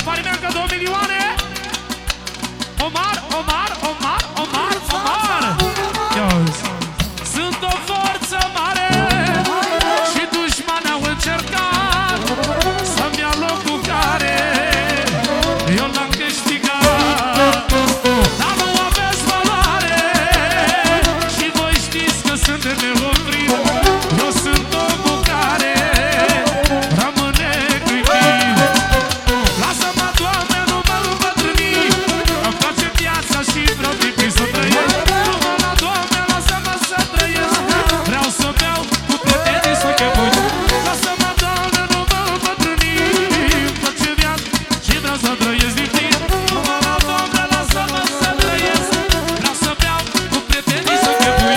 parimează încă 2 milioane. Omar, Omar, Omar, Omar, Omar. Sunt o forță mare și dușmani au încercat să-mi ia locul care eu l-am câștigat. Dar nu aveți valoare și voi știți că sunt neoprit. Eu sunt omul care rămâne clipit. Lasă-mă, Doamne, nu mă îmbătrâni, îmi place viața și vreau timpii să trăiesc. Nu mă la, Doamne, lasă-mă să trăiesc. Vreau să beau cu prietenii să chebui. Lasă-mă, Doamne, nu mă îmbătrâni, îmi place viața și vreau să trăiesc timpii. Nu mă la, Doamne, lasă-mă să trăiesc. Vreau să beau cu prietenii să chebui.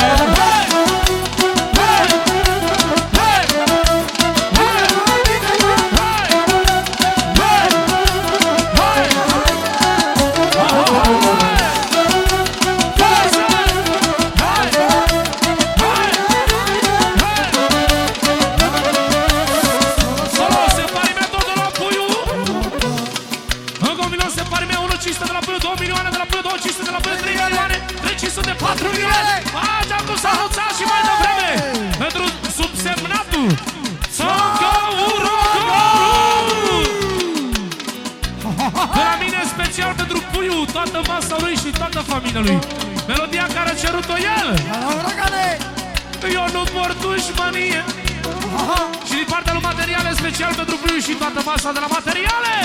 Toată masa lui și toată familia lui. Melodia care a cerut-o el. Eu nu port dușmănie. Și din partea lui Materiale, special pentru Puiu și toată masa de la Materiale.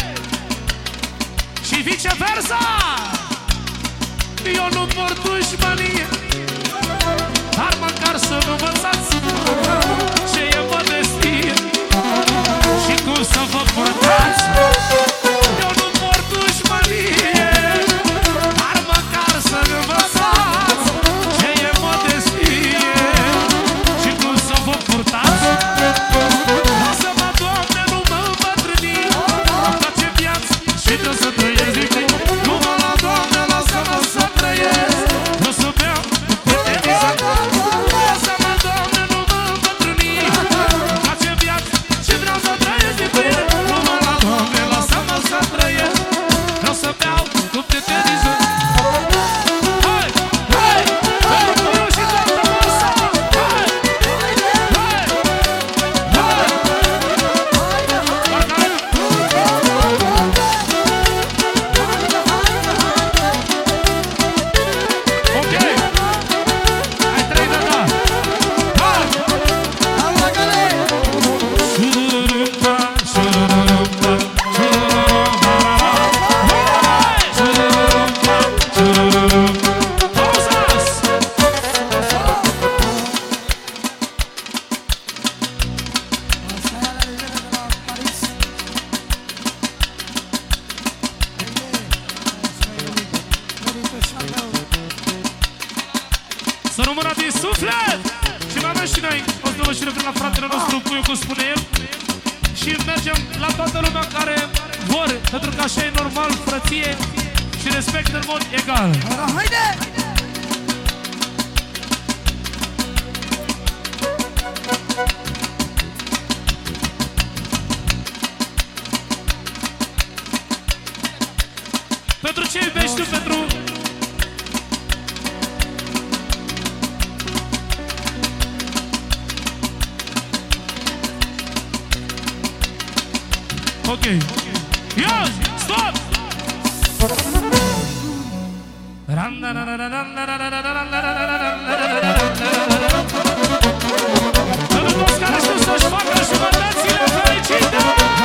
Și viceversa. Eu nu port dușmănie, dar măcar să vă învățați ce e modestie și cum să vă purtați. Eu nu port dușmănie, dar măcar să învățați ce e modestie și cum să vă purtați. Lasă-mă, Doamne, nu mă îmbătrâni, îmi place viața și trebuie să trăiesc din plin. Nu mă la, Doamne, lasă-mă să trăiesc. Vreau să beau cu prietenii să lasă-mă, Doamne, nu mă îmbătrâni, îmi place viața și vreau să trăiesc din plin. Nu mă la, Doamne, lasă-mă să trăiesc. Vreau să beau cu prietenii să hai, hai, hai, eu și toată masa. Hai, hai, hai, ok, ai 3 de da. Hai, șururumpa, șururumpa, șururumpa, șururumpa. Pauzas! Să rămână din suflet! Și mai avem și noi o să vă și referim la fratele nostru Puiu, cum spune el. Și mergem la toată lumea care vor, pentru că așa e normal, frăție și respect în mod egal. Haide! Pentru ce iubești tu, pentru... Ok. Ia, stop! Pentru toți care știu să-și facă jumătățile fericite!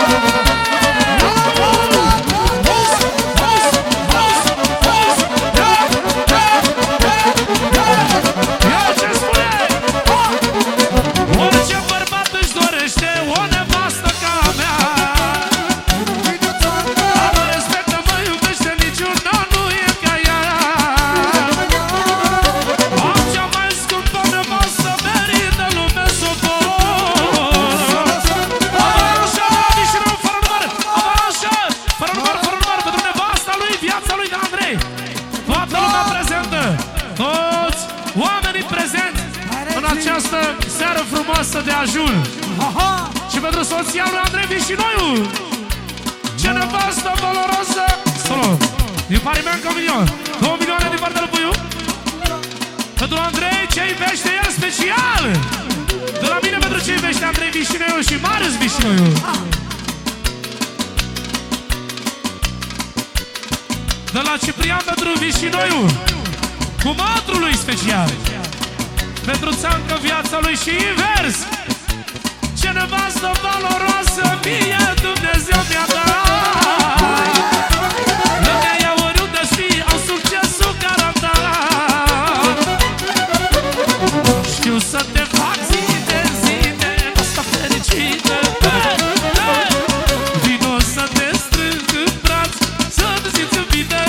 Ia ce spune! Orice bărbat își dorește o nevastă ca a mea. Mă respectă, mă iubește, niciuna nu e ca ea. Am cea mai scumpă nevastă, merită lume să o vor. Avalanșă, Mișinău, fără număr! Avalanșă, fără număr, pentru nevasta lui, viața lui de Andrei. Toată lumea prezentă, toți oamenii prezenți în această seară frumoasă de ajun. Și pentru soția lui Andrei Vișinoiu. Ce nevastă valoroasă. Solo. Din partea mea încă 1 milion. 2 milioane din partea lui Puiu. Pentru Andrei, ce iubește el special. De la mine pentru ce iubește Andrei Vișinoiu și Marius Vișinoiu. De la Ciprian pentru Vișinoiu. Cu mătrul lui special. Pentru Țancă viața lui și invers. Ce nevastă valoroasă mie Dumnezeu mi-a dat. Lumea ea oriunde-și fi, au succesul garantat. Știu să te fac zi de zi de asta fericită. Vino să te strâng în braț, să-mi ziți în bine.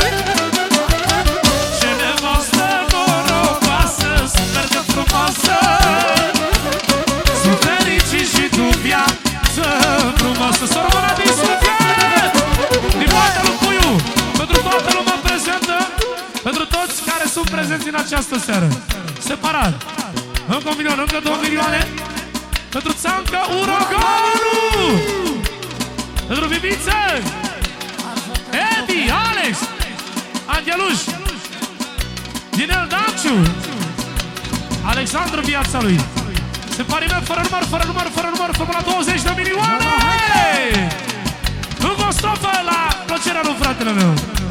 Ce nevastă norocoasă, super de frumoasă. Sunt fericit și tu viață frumoasă. S-o rămână din suflet. Din partea lui Puiu, pentru toată lumea prezentă, pentru toți care sunt prezenți în această seară. Separat. Încă 1 milion, încă 2 milioane. Pentru Țancă Uraganul. Pentru Bibiță, Edi, Alex, Angeluș, Dinel Danciu, Alexandru viața lui. Se pare mea fără număr, fără număr, fără număr, formula 20 de milioane! Încă o strofă la plăcerea lui fratele meu.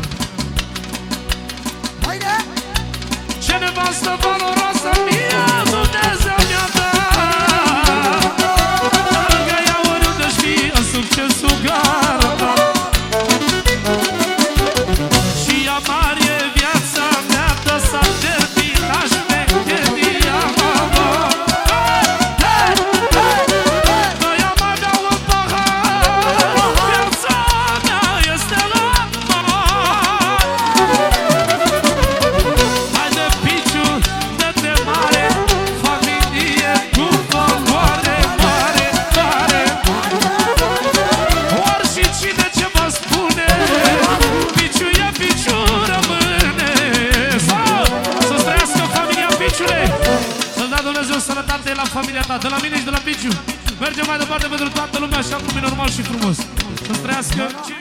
Ce nevastă valoroasă mie Dumnezeu mi-a dat. Lângă ea oriunde-și fi, în succesul garantat. Și ea mare e viața mea, dă să termina șmecheria mama. Noi am avea un pahar, viața mea este la mare. Haide piciu, dă-te mare, familie cu valoare mare, mare. Ori și cine ce mă spune, piciu e piciu rămâne. Să-ți trăiască familia Piciule. Să-ți dea Dumnezeu sănătate la familia ta, de la mine și de la Piciu. Mergem mai departe pentru toată lumea, așa cum e normal și frumos. Să-ți trăiască